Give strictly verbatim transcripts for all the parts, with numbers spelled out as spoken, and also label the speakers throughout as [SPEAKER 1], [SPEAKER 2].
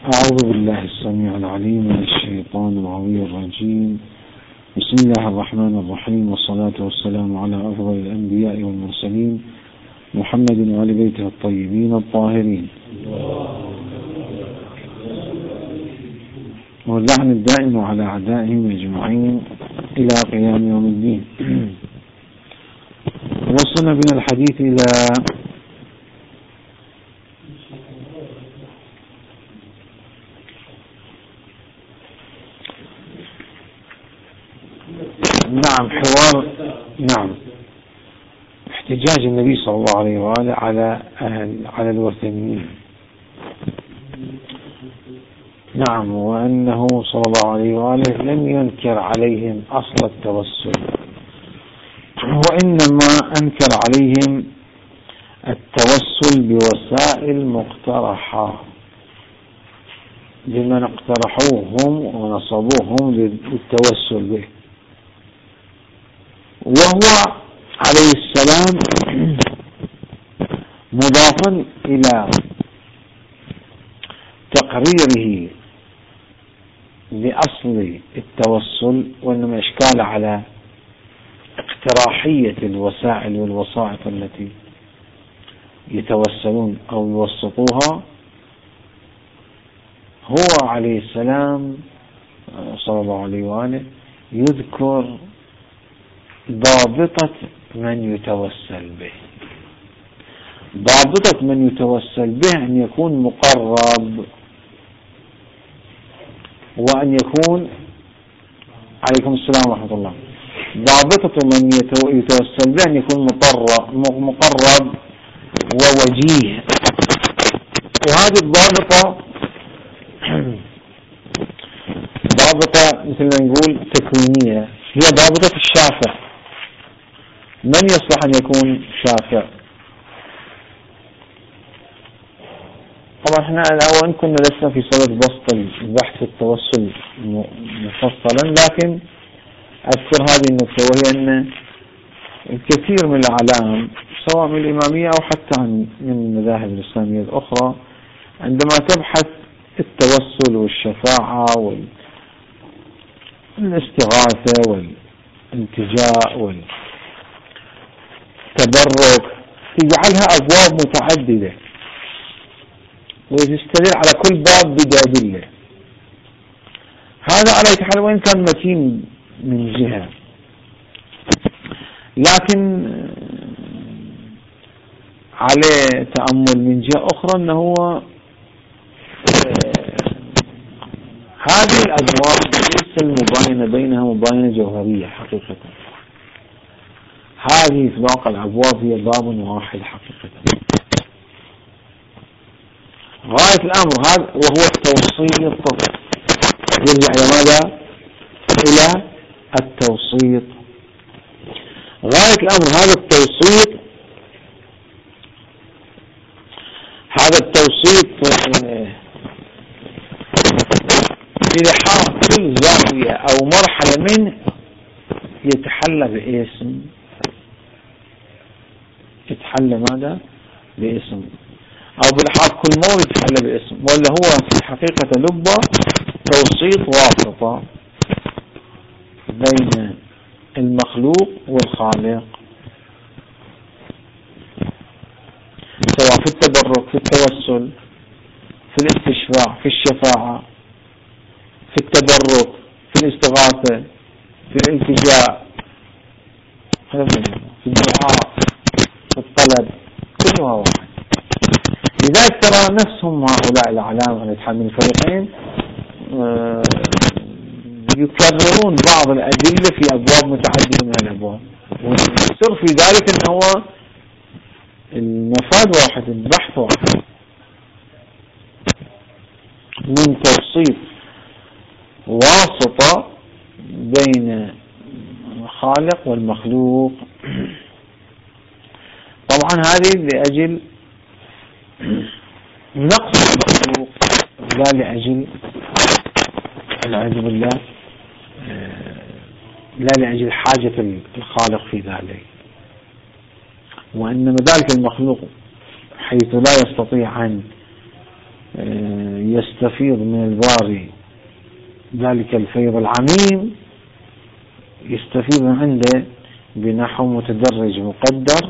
[SPEAKER 1] أعوذ بالله السميع العليم من الشيطان الغوي الرجيم. بسم الله الرحمن الرحيم، والصلاة والسلام على أفضل الأنبياء والمرسلين محمد وآل بيته الطيبين الطاهرين، واللعن الدائم على أعدائهم أجمعين إلى قيام يوم الدين. وصلنا بنا الحديث إلى نعم حوار نعم احتجاج النبي صلى الله عليه وآله على على الوثنيين. نعم، وأنه صلى الله عليه وآله لم ينكر عليهم أصل التوسل، وإنما أنكر عليهم التوسل بوسائل مقترحة لمن اقترحوهم ونصبوهم للتوسل به، وهو عليه السلام مضافا إلى تقريره لأصل التوسل، وإنما إشكال على اقتراحية الوسائل والوسائط التي يتوسلون أو يوسطوها. هو عليه السلام صلى الله عليه وآله يذكر ضابطة من يتوسل به. ضابطة من يتوسل به أن يكون مقرب، وأن يكون عليكم السلام ورحمة الله ضابطة من يتوسل به أن يكون مقرب ووجيه. وهذه الضابطة ضابطة مثل ما نقول تكوينية، هي ضابطة الشافع. من يصلح أن يكون شافع؟ طبعا احنا الأول كنا لسنا في صدد بسط البحث التوسل مفصلا، لكن أذكر هذه النقطة، وهي أن الكثير من الأعلام سواء من الإمامية أو حتى من المذاهب الإسلامية الأخرى عندما تبحث التوسل والشفاعة والاستغاثة والالتجاء والتبرك تجعلها أبواب متعددة، وتستدل على كل باب بدليل. هذا على أي حال وإن كان متين من جهة، لكن عليه تأمل من جهة أخرى أنه هو هذه الأبواب ليس المباينة بينها مباينة جوهرية حقيقة. هذه في واقع الأبواب هي باب واحد حقيقة. غاية الأمر هذا وهو التوسيط، يرجع إلى ماذا؟ إلى التوسيط. غاية الأمر هذا التوسيط هذا التوسيط بلحاظ كل زاوية أو مرحلة منه يتحلى باسم يتحلى ماذا؟ باسم، أو بلحاظ كل مورد يتحلى باسم، ولا هو في حقيقة لبة توسيط واسطة بين المخلوق والخالق، سواء في التبرك، في التوسل، في الاستشفاع، في الشفاعة، في التبرك، في الاستغاثة، في الالتجاء، في الدعاء، في الطلب، كلها واحد. لذلك ترى نفسهم هؤلاء الأعلام عن يتحمل الفريقين يكررون بعض الأدلة في أبواب متعددة من الأبواب، والسر في ذلك أنه هو المفاد واحد، البحث واحد، من توسيط واسطة بين الخالق والمخلوق. طبعا هذه لأجل نقص المخلوق، لا لأجل العياذ بالله لا لأجل حاجة الخالق في ذلك، وإنما ذلك المخلوق حيث لا يستطيع أن يستفيض من الباري ذلك الفيض العميم، يستفيض من عنده بنحو متدرج مقدر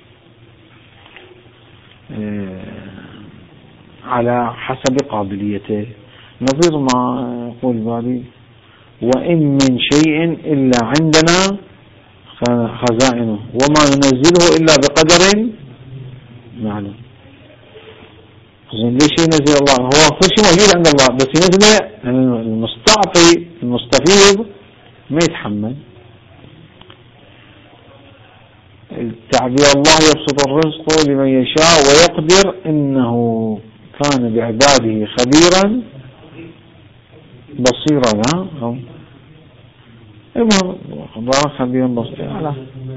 [SPEAKER 1] على حسب قابليته، نظير ما يقول الباري: وإن من شيء إلا عندنا خزائنه وما ننزله إلا بقدر معلوم. ليش ينزل الله؟ هو كل شيء موجود عند الله، بس ينزله المستعطي المستفيض ما يتحمل. التعبير: الله يبسط الرزق لمن يشاء ويقدر إنه كان بعباده خبيرا بصيرا. ها المهم خبيرا بصيرا،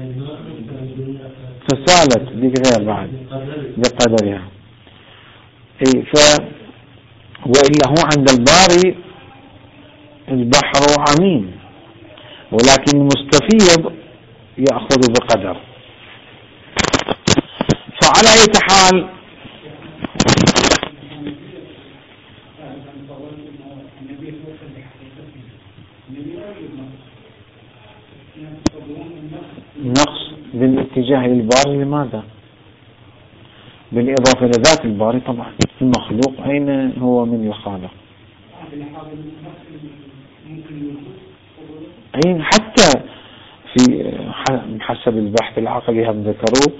[SPEAKER 1] فسالت ذيك غير بعد بقدرها. اي ف وإلا هو عند الباري البحر عميم، ولكن المستفيض يأخذ بقدر. فعلى أي حال نقص بالاتجاه للباري. لماذا؟ بالإضافة إلى ذات الباري طبعا. المخلوق أين هو من الخالق؟ أين حتى في حسب البحث العقلي هم ذكروا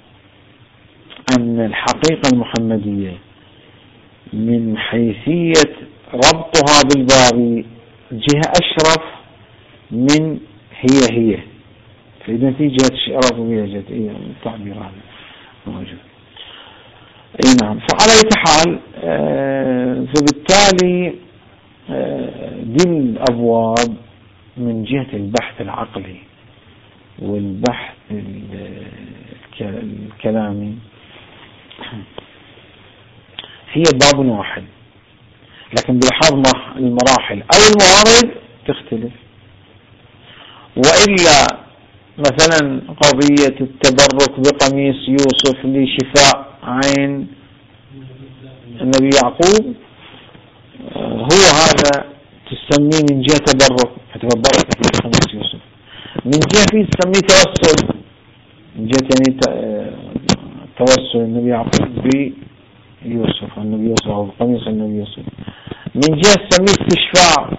[SPEAKER 1] أن الحقيقة المحمدية من حيثية ربطها بالباري جهة أشرف من هي هي، فإذا في جهة الشرف وهي جهة إيه التعبير هذا موجود. اي نعم. فعلى اي حال آه فبالتالي آه دي الابواب من جهة البحث العقلي والبحث الكلامي هي باب واحد، لكن بلحاظ المراحل او الموارد تختلف. وإلا مثلا قضية التبرك بقميص يوسف لشفاء عين النبي يعقوب، هو هذا تسميه من جهة تبرك، فتبرك بقميص يوسف. من جهة فيه تسميه توسل، من جهة يعني توسل النبي يعقوب بيوسف النبي يوسف أو بقميص النبي يوسف. من جهة تسميه استشفاء،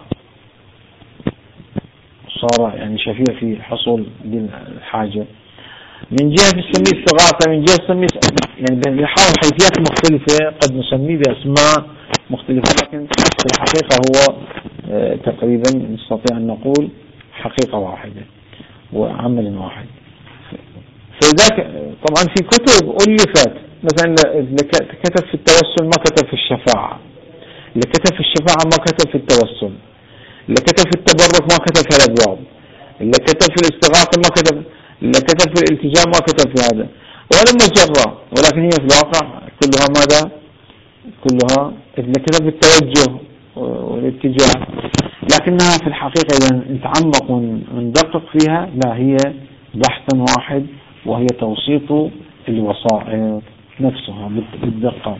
[SPEAKER 1] صار يعني شفيع في حصول دي الحاجة. من جهة تسميه استغاثة، من جهة تسميه يعني بنحاول حيثيات مختلفة قد نسميه بأسماء مختلفة، لكن في الحقيقة هو تقريبا نستطيع أن نقول حقيقة واحدة وعمل واحد. فذاك طبعا في كتب ألفت، مثلا اللي كتب في التوسل ما كتب في الشفاعة، اللي كتب في الشفاعة ما كتب في التوسل، اللي كتب في التبرك ما كتب في الأبواب، اللي كتب في الاستغاثة ما كتب، اللي كتب في الالتجام ما كتب في هذا، ولا مجرة. ولكن هي في الواقع كلها ماذا؟ كلها اللي كتب في التوجه والاتجاه، لكنها في الحقيقة إذا نتعمق وندقق فيها لا، هي بحث واحد، وهي توسيط الوسائط نفسها بالدقة.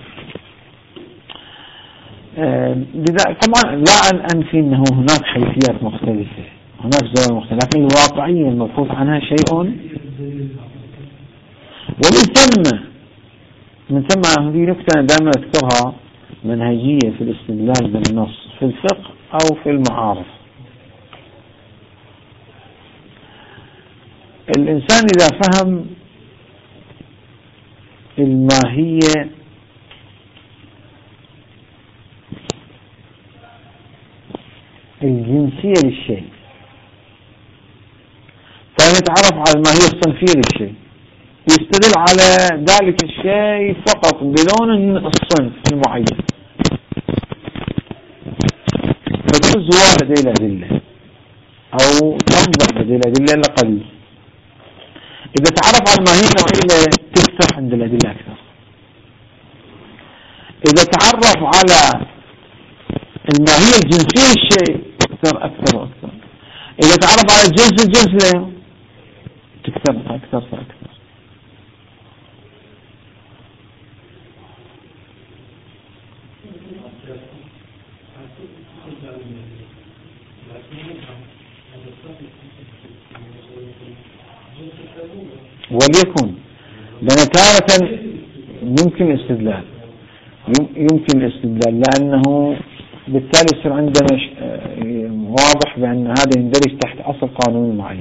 [SPEAKER 1] طبعا لا أنفي أنه هناك حيثيات مختلفة، هناك زوايا مختلفة، لكن الواقعية المبحوث عنها شيء. ومن ثم من ثم هذه نكتة دائما أذكرها، منهجية في الاستدلال بالنص في الفقه أو في المعارف. الإنسان إذا فهم الماهية الجنسية للشيء، فيتعرف على الماهية الصنفية للشيء، يستدل على ذلك الشيء فقط بلون الصنف المعين، فتجوز لديه الأدلة أو تنظر لديه الأدلة الأقل. إذا تعرف على الماهية النوعية تفتح عند الأدلة أكثر. إذا تعرف على الماهية الجنسية للشيء أكثر أكثر وأكثر. إذا تعرف على الجنس الجنس له تكثر أكثر فأكثر. وليكن لأن تارة يمكن الاستدلال يمكن الاستدلال لأنه بالتالي يصير عندنا واضح بأن هذا يندرج تحت أصل قانوني معين.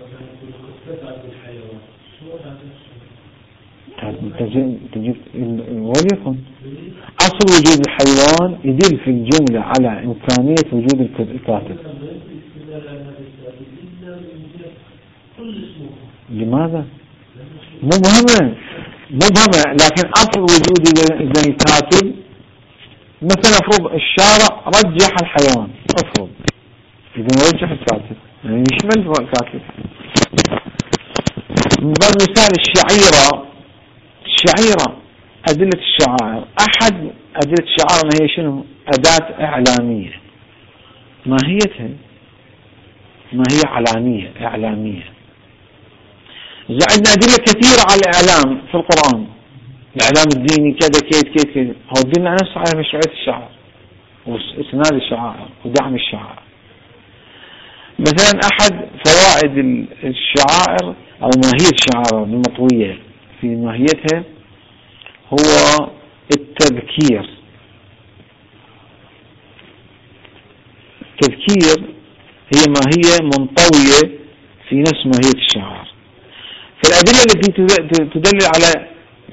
[SPEAKER 1] تجيب وليكن أصل وجود الحيوان يدل في الجملة على إمكانية وجود الكاتب. لماذا؟ مبهمة مبهمة لكن أصل وجود إذا الكاتب مثلا أفرض الشارع رجح الحيوان أفرض إذا رجح الكاتب يعني يشمل الكاتب. من باب مثال الشعيرة الشعيرة أدلة الشعائر أحد أدلة الشعائر هي شنو؟ أداة إعلامية. ماهيتها ما هي علامية إعلامية. عندنا أدلة كثيرة على الإعلام في القرآن الإعلام الديني كذا كيد كيد كيد هو دلنا نفسه على مشروعية الشعائر وإسناد الشعائر ودعم الشعائر. مثلا أحد فوائد الشعائر أو ماهية الشعائر المطوية في ماهيتها هو التذكير. التذكير هي ماهية منطوية في نفس ماهية الشعائر. فالأدلة التي تدل على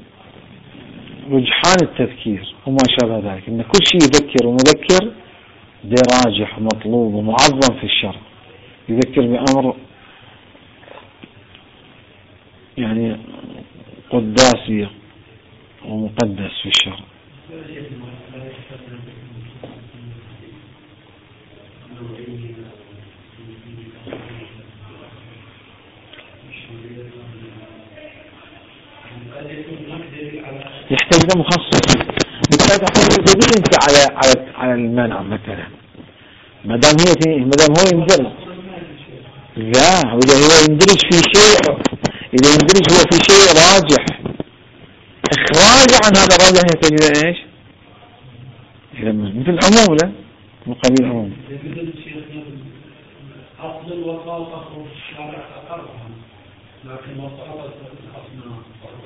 [SPEAKER 1] رجحان التذكير وما شابه ذلك إن كل شيء يذكر ومذكر ده راجح ومطلوب ومعظم في الشرع. يذكر بأمر يعني قداسي ومقدس في الشرع. يحتاج ده مخصص. بالتالي تحتاج انت على على على المنع مثلا ما دام هي ما دام هو يندرج لا وإذا هو يندرج في شيء إذا يندرج هو في شيء راجح إخراج عن هذا الراجح يحتاج إيش؟ مثل عموم لا من قبيل عموم.
[SPEAKER 2] أصل الوقال أخرج الشارع أقرها لكن وصلت الأصناف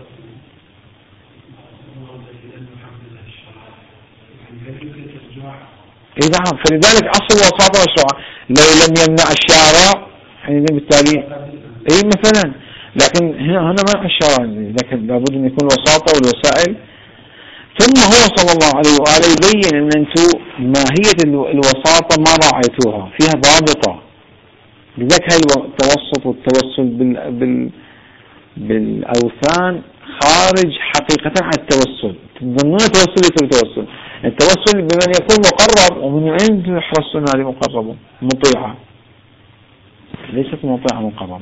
[SPEAKER 1] إذا فلذلك أصل وساطة مشروع لو لم يمنع الشارع يعني بالتالي أي مثلا لكن هنا هنا منع الشارع لكن لابد أن يكون وساطة والوسائل. ثم هو صلى الله عليه وآله يبين أن أنتم ماهية الوساطة ما راعيتوها فيها ضابطة. لذلك هاي التوسط والتوسل بال بال بالأوثان خارج حقيقة عن التوسل. تظنون التوسل يسوي توسل التوسل بمن يكون مقرب ومن عند يحرصون هذه مقربة مطيعة ليست مطيعة مقربة.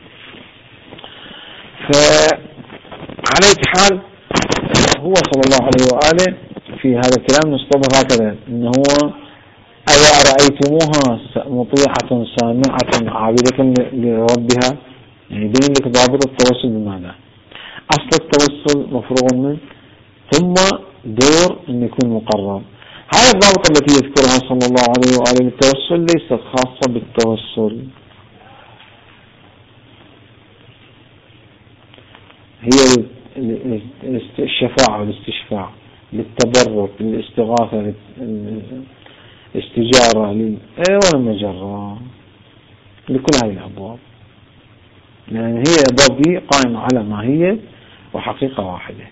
[SPEAKER 1] فعلى حال هو صلى الله عليه وآله في هذا الكلام نستظهر هكذا إنه هو أو رأيتموها مطيعة سامعة عابدة لربها يعني بين لك ضابط التوسل بمعنى أصل التوسل مفروغ منه ثم دور أن يكون مقرر. هذه الضابطة التي يذكرها صلى الله عليه وآله بالتوسل ليست خاصة بالتوسل هي الشفاعة والاستشفاع للتبرك للاستغاثة الاستجارة لل... ايوه المجرة لكل هذه الأبواب يعني هي الأبواب دي قائمة على ماهية وحقيقة واحدة.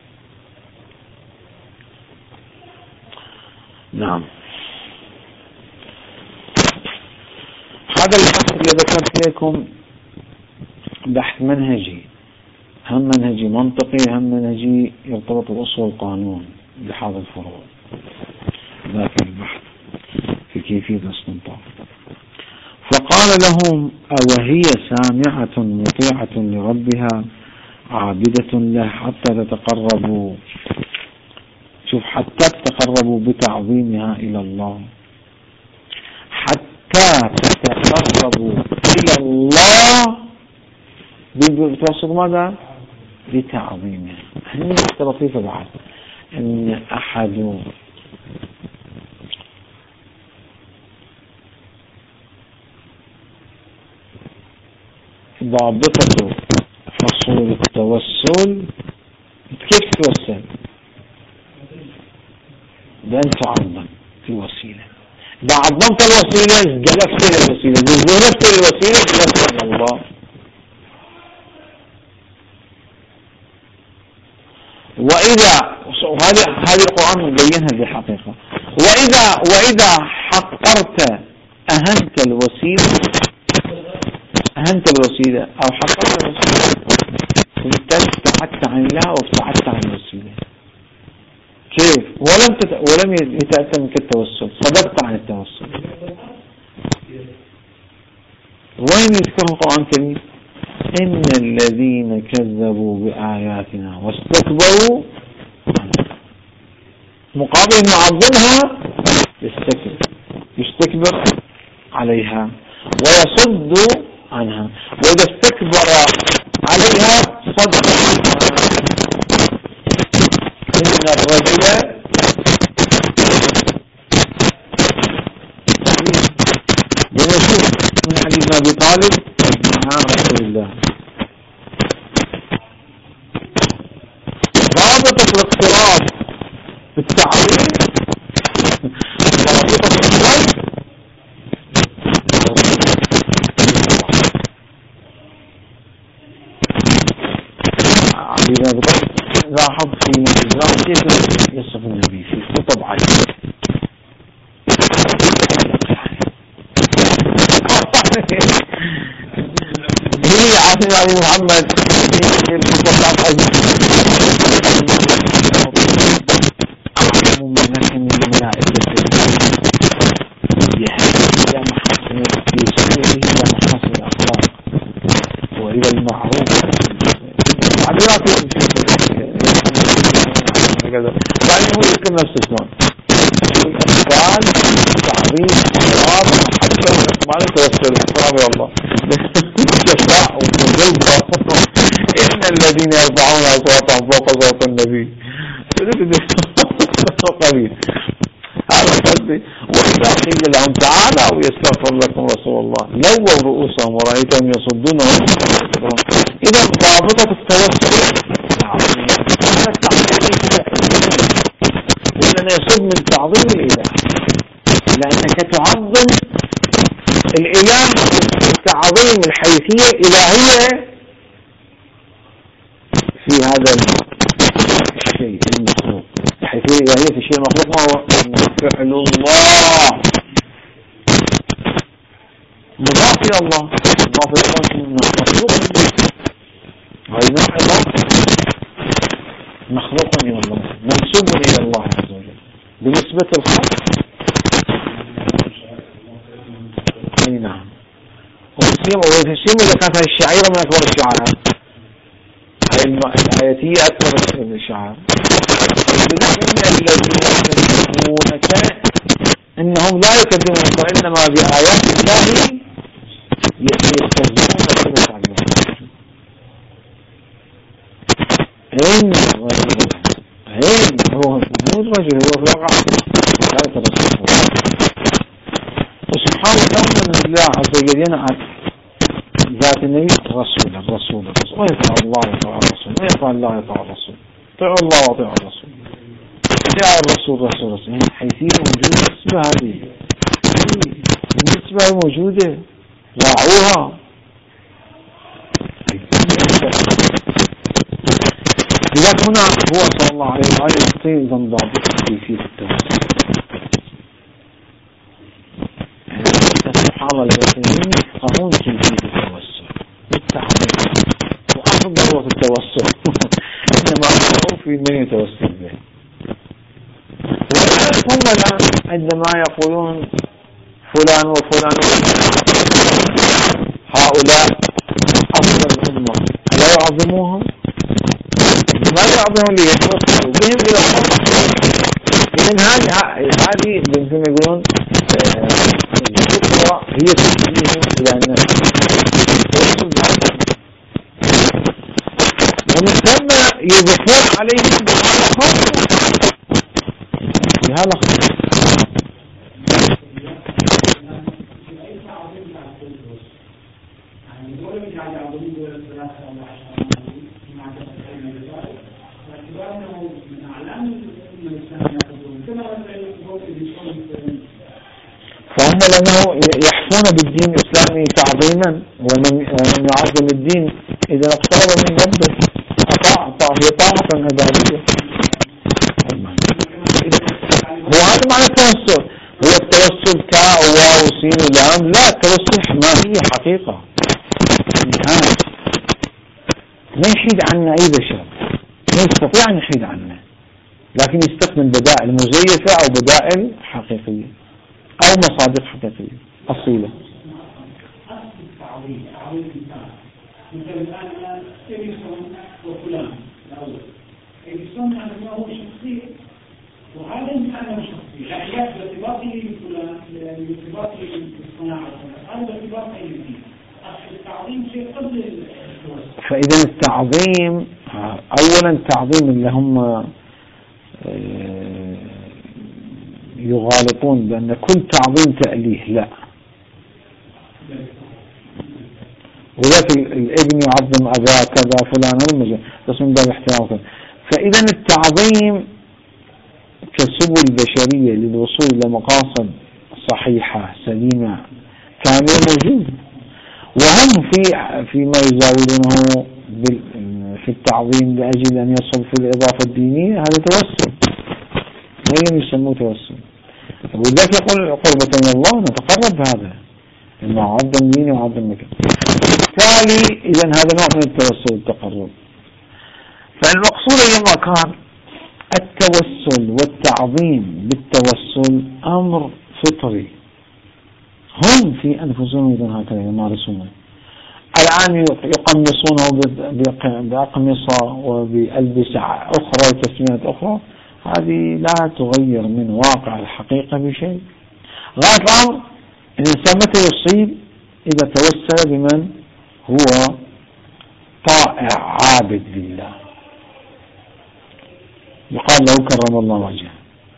[SPEAKER 1] نعم هذا الحصر اللي ذكرت لكم بحث منهجي هم منهجي منطقي هم منهجي يرتبط بأصول القانون بهذا الفروع ذاك البحث في كيفية الاستنطاق. فقال لهم أوهي سامعة مطيعة لربها عابدة له حتى تتقربوا شوف حتى تتقربوا بتعظيمها إلى الله حتى تتقربوا إلى الله بتوصل ماذا؟ بتعظيمها. هذه نقطة لطيفة بعد أن أحد ضابطة حصول التوسل كيف تتوسل؟ بأن تعظم الوسيلة. إذا عظمت الوسيلة جلبت الوسيلة، إذا جلبت الوسيلة جلبت الله. وإذا وهذه هذه القرآن مبينها بالحقيقة. وإذا وإذا حقرت أهنت الوسيلة أهنت الوسيلة أو حقرت الوسيلة فبالتالي ابتعدت عن الله وابتعدت عن الوسيلة. كيف؟ ولم تت... ولم يتأتى منك التوسل، صدقت عن التوسل. وين يذكر القرآن الكريم؟ إن الذين كذبوا بآياتنا واستكبروا مقابل معظمها يستكبر يستكبر عليها ويصد عنها، وإذا استكبر عليها صدق عنها. إن الرجل بنشوف من حديث أبي طالب مع رسول الله رابطة الاقتراب بالتعظيم رابطة الصلب إذا لاحظ في الإسلام كيف يصف النبي في خطب عليه هي عاصم علي محمد في الخطب أعلم منك من الملائكة يهدي إلى محاسن يسيره إلى محاسن الأخلاق وإلى المعروف عبيرات بعدين هو يذكر نفس الشلون الإقبال تعظيم احترام محبة والإقبال توسل احترام الله الشفاء والقلب. إن الذين يرفعون أصواتهم فوق صوت النبي قليل هذا قصدي. وإذا قيل لهم تعالوا ويستغفر لكم رسول الله لووا رؤوسهم ورأيتهم يصدون وهم يستغفرون. إذا ضابطة التوسل لأنه يصب من تعظيم الإله، لأنك تعظم الإله تعظيم الحيثية الإلهية في هذا الشيء المخلوق. الحيثية الإلهية في الشيء المخلوق ما هو فعل الله مضاف إلى الله، مضاف إلى الله مخلوق وإذا مخلوق إلى الله منسوب إلى الله عز وجل. بالنسبة للخلق أي نعم ويسيم إذا كانت هذه الشعيرة من أكبر الشعائر، هذه الآياتية أكبر من الشعائر. إن الذين يكذبونك إنهم لا يكذبونك وإنما بآيات الله يستهزئون كما تعلمون. إن الرجل إن هو مو الرجل هو في الواقع لا يترسل. وسبحان الله من الله عز وجل ينعت ذات النبي رسول الرسول الرسول ويطاع الله ويطاع الرسول ويطاع الله ويطاع الرسول طيعوا الله وطيعوا الرسول طيع الرسول رسول رسول. حيثية موجودة النسبة هذه النسبة موجودة راعوها. لذلك هنا هو صلى الله عليه وآله يعطي ضمضام كيفية التوسل. سبحان الله الذين يفقهون كيفية التوسل بالتعظيم وأفضل وقت التوسل إنما أفضل في من يتوسل به. هم الآن عندما يقولون فلان وفلان هؤلاء أفضل الأمة لا يعظموهم؟ ماذا يعظمون ليتوسلوا بهم إلى الله؟ إذن هذه هذه بنتم يقولون الفكرة هي تسليم إلى الناس ومن ثم يضيفون عليهم بهذا خاص بهذا خاص.
[SPEAKER 2] يعني
[SPEAKER 1] فهم لأنه يحفون بالدين الإسلامي تعظيما، ومن يعظم الدين إذا اقترب من ربه أطاع طاعة هي طاعة عبادية. هو هذا معنى التوسل. هو التوسل كاء واو وسين ولام؟ لا، التوسل ما هي حقيقة نهاية ما يحيد عنا أي بشر، ما يستطيع أن يحيد عنا، لكن يستخدم بدائل مزيفة أو بدائل حقيقية أو مصادر حقيقية أصيلة.
[SPEAKER 2] أصل التعظيم تعظيم الإنسان مثل الآن إديسون وفلان الأول إديسون يعني هو شخصية وهذا إنسان شخصية يعني بارتباطه بفلان بارتباطه بالصناعة هذا بارتباطه بالدين. أصل التعظيم شيء قبل التوسل.
[SPEAKER 1] فإذا التعظيم أولا التعظيم اللي هم يغالطون بأن كل تعظيم تأليه، لا، وذاك الابن يعظم أباه كذا فلان المجال بس من باب احترام. فإذا التعظيم كسبل بشرية للوصول إلى مقاصد صحيحة سليمة كاملة موجود، وهم في فيما يزاولونه في التعظيم لأجل أن يصل في الإضافة الدينية، هذا توسل وين يسموه توسل. وذلك يقول قربة من الله نتقرب بهذا إنه عظم ديني وعظم مكان. بالتالي إذا هذا نوع من التوسل والتقرب. فالمقصود أيما كان التوسل والتعظيم بالتوسل أمر فطري، هم في أنفسهم إذن هكذا يمارسونه. الآن يقمصونه بأقمصة وبألبسة أخرى وتسميات أخرى، هذه لا تغير من واقع الحقيقة بشيء. غاية الأمر الإنسان متى يصيب؟ إذا توسل بمن هو طائع عابد لله، يقال له كرم الله وجهه،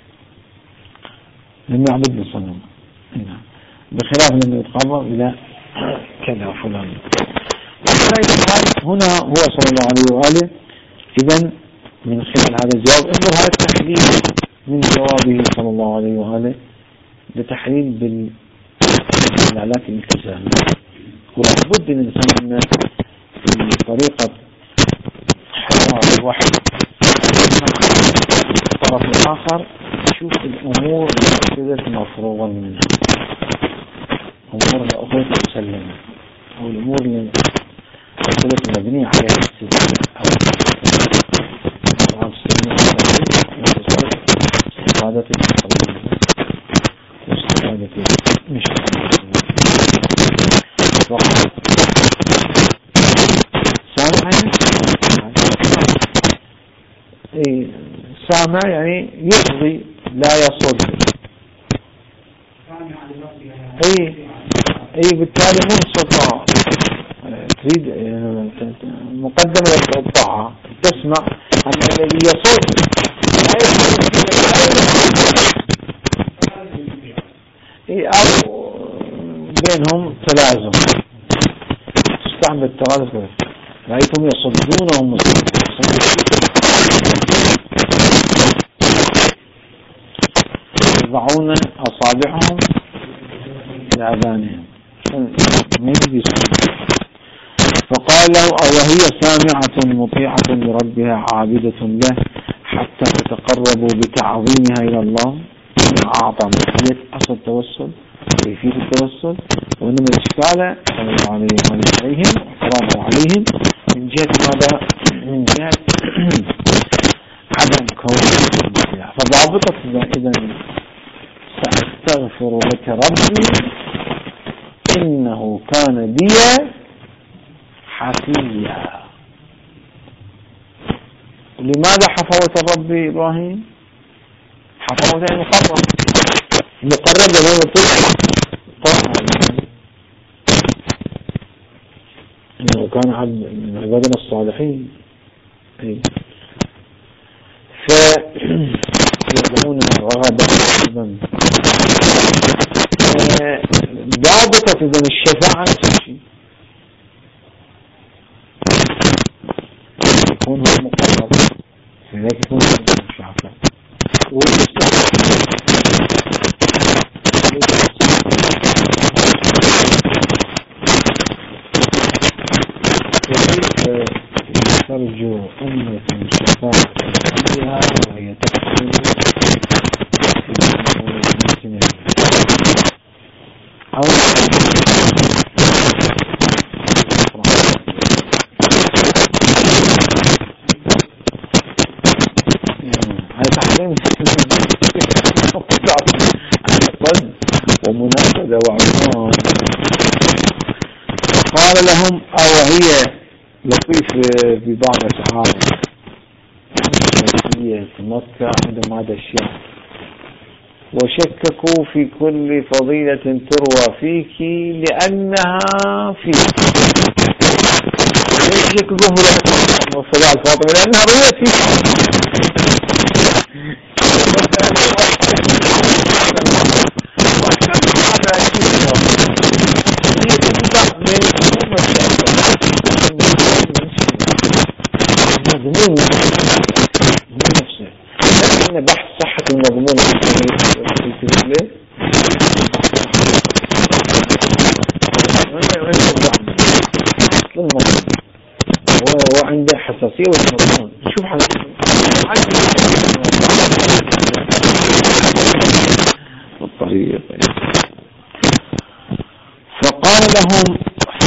[SPEAKER 1] لم يعبد لصنم، بخلاف لما يتقرب إلى كذا فلان. هنا هو صلى الله عليه وآله إذن من خلال هذا الجواب انظر هذا التحليل من جوابه صلى الله عليه وآله لتحليل بالعلاقة الالتزامية. ولابد من الإنسان في طريقة حوار الوحي الطرف الآخر يشوف الأمور التي مفروغة منها، أمور الأخرى تسلم أو الأمور اللي أصلت مبنية عليها الاستدلال أو طبعا تسلم استفادة التقليد واستفادة مش وقت سامع يعني سامع يعني يقضي لا يصد. اي اي بالتالي منصفة تريد مقدمة الطاعة تسمع أن الذي يصد اي او بينهم تلازم تستعمل التلازم رأيتم يصدونهم يضعون أصابعهم في آذانهم فقال له وهي سامعة مطيعة لربها عابدة له حتى تتقربوا بتعظيمها إلى الله. أعطى مسؤولية أصل التوسل وكيفية التوسل، وإنما الإشكال صلى الله عليه عليهم واعتراضه عليهم من جهة ماذا؟ من جهة عدم كون المطيع. فضابطة إذا سأستغفر لك ربي إنه كان بي حفيا. لماذا حفوت الرب إبراهيم؟ حفوت يعني مقرب مقرب لما يطلع طاعة، إنه كان عبد من عبادنا الصالحين. فيدعون رغبا ورهبا. ضابطة إذن الشفاعة نفس الشيء. يكون هو مقرر، لذلك يكون شافع. ترجو أمة شفاعة فيها وهي تقتل في أو هذا تحريم الصد ومنافذة وعصام. قال لهم أو هي لطيف في بعض الأشعار في مكة عندهم هذا الشيء، وشككوا في كل فضيلة تروى فيك لأنها فيك. ليش يشككوا في الصلاة الفاطمة؟ لأنها رويت فيك. مضمون من نفسه، لأن بحث صحة المضمون وعنده حساسية والمضمون شوف الطريق. فقال لهم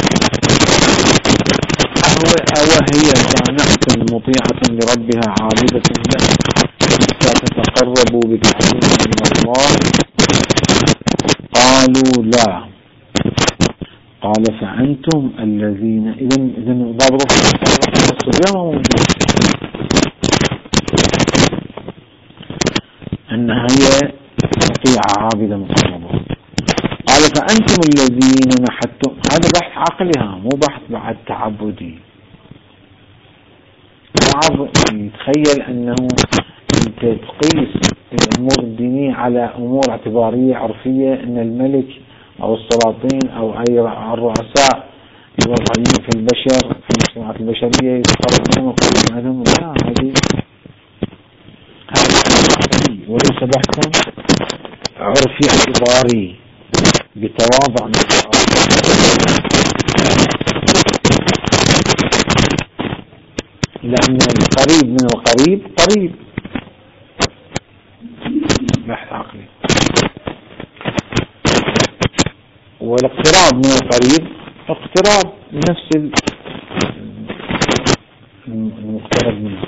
[SPEAKER 1] وهي كانت مطيعة لربها عابدة له حتى تتقربوا بتعظيم من الله؟ قالوا لا. قال فأنتم الذين إذن إذن باب رفع الصبيان موجود أنها هي مطيعة عابدة مقربة. قال فأنتم الذين نحتم. هذا بحث عقلها مو بحث بعد تعبدي. بعض يتخيل أنه أنت تقيس الأمور الدينية على أمور اعتبارية عرفية، أن الملك أو السلاطين أو أي الرؤساء الوضعيين في البشر في المجتمعات البشرية يتقرب منهم ويقرب منهم. لا، هذه هذا وليس بحثا عرفي اعتباري بتواضع من لأن القريب من القريب قريب. بحث عقلي. والاقتراب من القريب اقتراب نفس المقترب منه.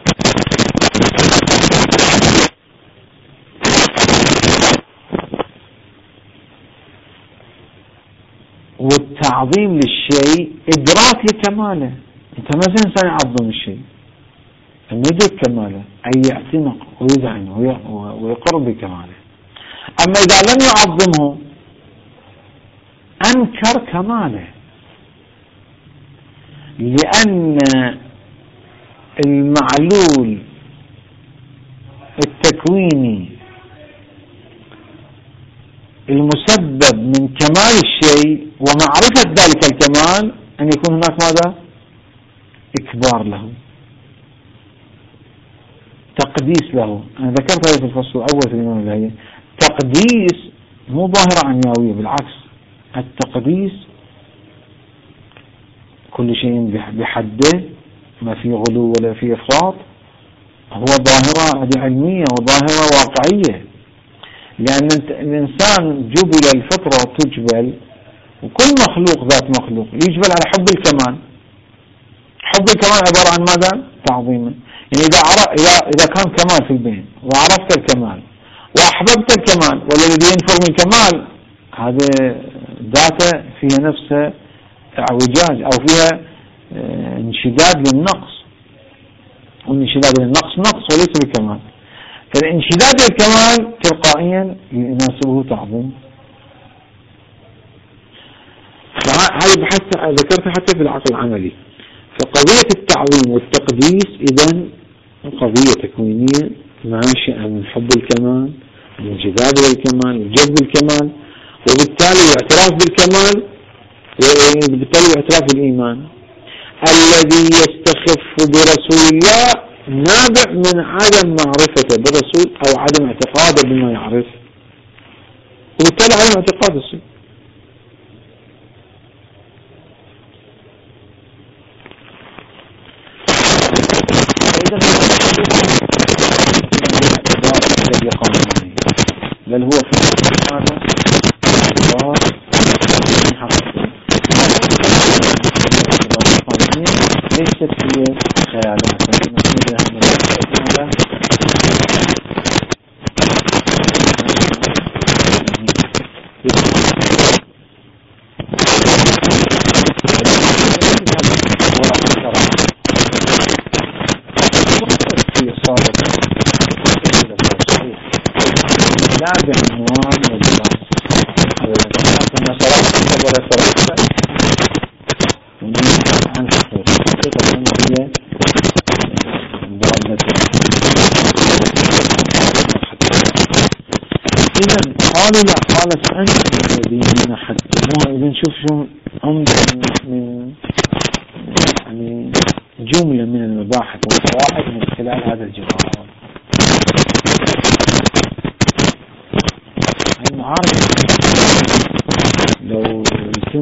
[SPEAKER 1] والتعظيم للشيء إدراك لكماله. أنت ما إنسان يعظم الشيء، أن يدرك كماله أي يعتنق ويذعن ويقرب بكماله. أما إذا لم يعظمه أنكر كماله، لأن المعلول التكويني المسبب من كمال الشيء ومعرفة ذلك الكمال أن يكون هناك ماذا؟ إكبار له، تقديس له. أنا ذكرت هذا في الفصل الأول في الإمام الهيئة. تقديس مو ظاهرة عنيوية، بالعكس التقديس كل شيء بحده، ما في غلو ولا في إفراط، هو ظاهرة علمية وظاهرة واقعية. لأن الإنسان جبل، الفطرة تجبل، وكل مخلوق ذات مخلوق يجبل على حب الكمال. حب الكمال عبارة عن ماذا؟ تعظيما. يعني إذا إذا إذا كان كمال في البين وعرفت الكمال وأحببت الكمال والذي ينفر من الكمال، هذا ذاته فيها نفسه اعوجاج أو فيها انشداد للنقص، والانشداد للنقص نقص وليس بكمال. فالانشداد للكمال تلقائيا يناسبه تعظيم. هذا بحث ذكرت حتى في العقل العملي. فقضية التعظيم والتقديس إذن قضية تكوينية ناشئة من حب الكمال، من انجذاب للكمال وجذب الكمال، وبالتالي الاعتراف بالكمال وبالتالي الاعتراف بالإيمان. الذي يستخف برسول الله نابع من عدم معرفته بالرسول أو عدم اعتقاده بما يعرف، وبالتالي عدم اعتقاد الصدق. بل هو في هذا ليست هي خيالات لا بعنوان الدراسة كما شرحت ولا شرحت عن حقيقة هي إذا قالوا لا، قالت أنتم الذين حتموها. إذا نشوف شو عمدة من يعني جملة من المباحث والقواعد من خلال هذا الجواب. المعارف لو يتم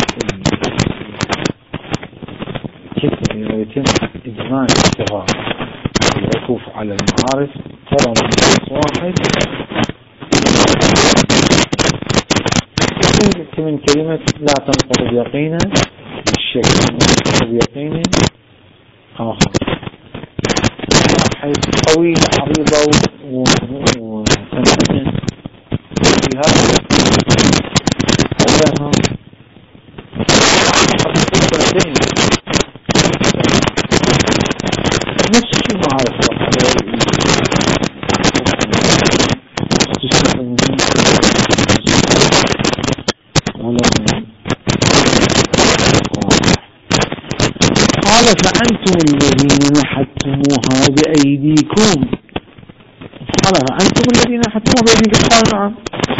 [SPEAKER 1] كتب لو يتم إدمان الصغار والوقوف على المعارف ترى من شخص واحد من كلمة لا تنقض يقينا بالشك، تنقض يقينا آخر حيث طويلة عريضة وسنة في هذا أولاها سنتين نفس الشيء معارف قال فأنتم الذين نحتموها بأيديكم. قال فأنتم الذين نحتموها بأيديكم. قال نعم.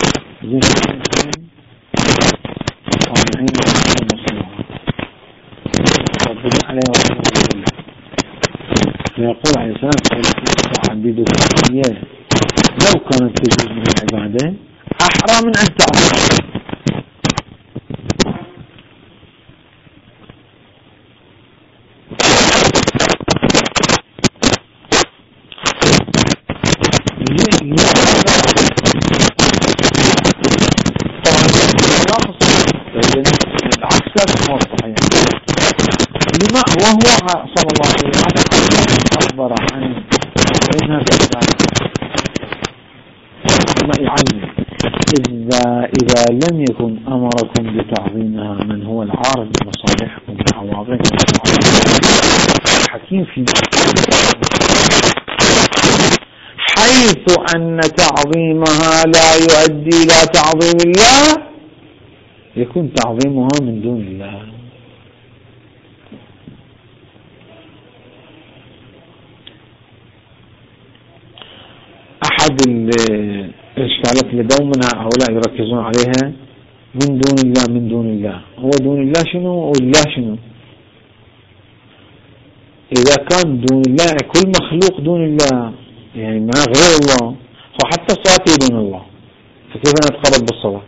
[SPEAKER 1] يقول عليه السلام تعبدوا لو كانت تجوز من العبادة أحرى من أن تعبد. لما وهو صلى الله عليه وسلم أخبر عن إنها بأسباب ما يعلم إذا إذا لم يكن أمركم بتعظيمها من هو العارف بمصالحكم وعواقبكم حكيم في حيث أن تعظيمها لا يؤدي إلى تعظيم الله يكون تعظيمها من دون الله. أحد الإشكالات اللي دوما هؤلاء يركزون عليها من دون الله من دون الله هو دون الله شنو والله شنو؟ إذا كان دون الله كل مخلوق دون الله يعني ما غير الله وحتى الصلاة دون الله فكيف نتقرب بالصلاة؟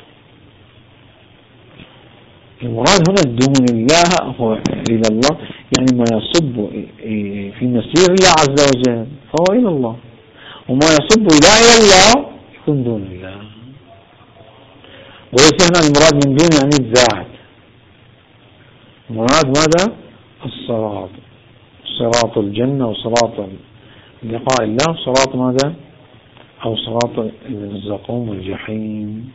[SPEAKER 1] المراد هنا دون الله هو إلى الله يعني ما يصب في مسير الله عز وجل فهو إلى الله، وما يصب إلى الله يكون دون الله. وليس هنا المراد من دون يعني الذات، المراد ماذا؟ الصراط، صراط الجنة وصراط لقاء الله، صراط ماذا؟ أو صراط الزقوم والجحيم.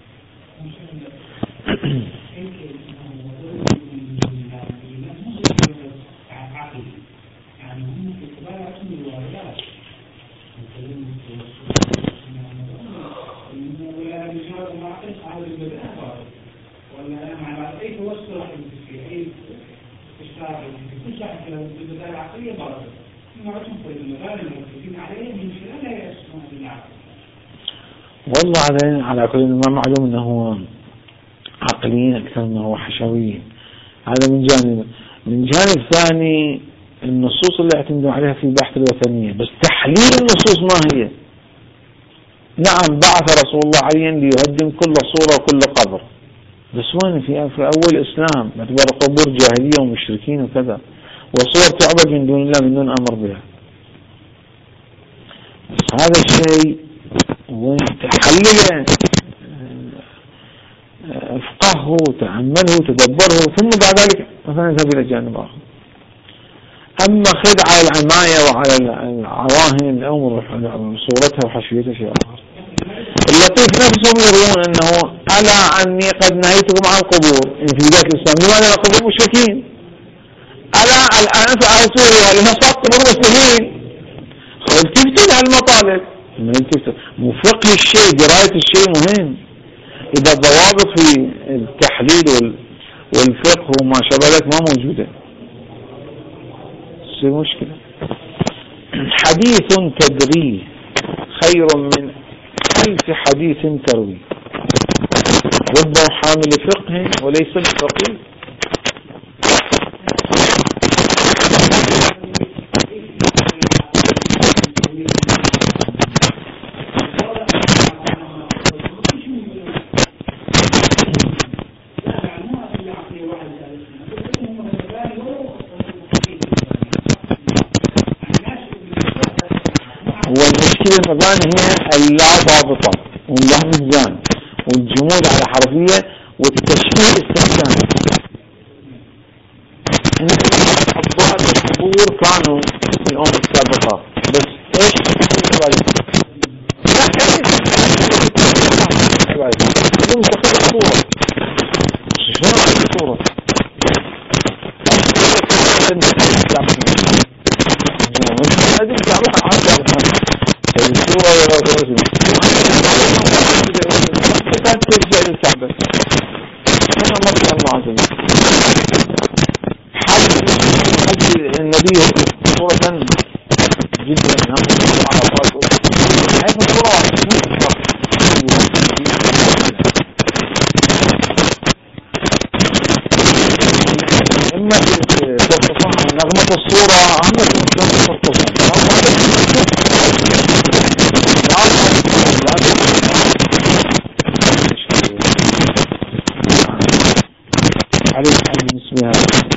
[SPEAKER 1] والله على على كل ما معلوم انه عقليين اكثر ما هو حشويين، هذا من جانب. من جانب ثاني النصوص اللي اعتمدوا عليها في البحث الوثنية، بس تحليل النصوص ما هي؟ نعم بعث رسول الله عليا ليهدم كل صورة وكل قبر، بس وين في, في أول الإسلام باعتبار قبور جاهلية ومشركين وكذا، وصور تعبد من دون الله من دون أمر بها. بس هذا الشيء وين تحلله، افقهه تأمله تدبره، ثم بعد ذلك مثلا يذهب إلى جانب آخر. أما خذ على العماية وعلى العواهن الأمر صورتها وحشويتها شيء آخر. اللطيف نفسهم يرون أنه ألا عني قد نهيتكم عن القبور، إن في بداية الإسلام لماذا القبور مشركين؟ ألا الآن في أهل سوريا لما صارت قبور مسلمين، التفتوا هالمطالب. مو فقه الشيء، دراية الشيء مهم. إذا الضوابط في التحليل والفقه وما شابه ذلك ما موجودة تصير مشكلة. حديث تدريه خير من ألف حديث ترويه، رب حامل فقه وليس بفقيه. والمشكلة المباني هي اللا ضابطة واللهمزان والجمود على حرفية والتشكيل استخدام. الضوء القبور كانوا في الأمم السابقة، بس ايش عبادة؟ لا عبادة يقوم يتخذ الصورة. شلون هذه الصورة؟ هذه بتعرفها عن الصورة ولا الرجل كانت ترجع للكعبة. هنا مطلع الله عز وجل حج حج النبي صورة جدا هم على فاته حيث الصورة إما تصفح نغمة الصورة أهم من تصفح عليه الحمد. بسم الله.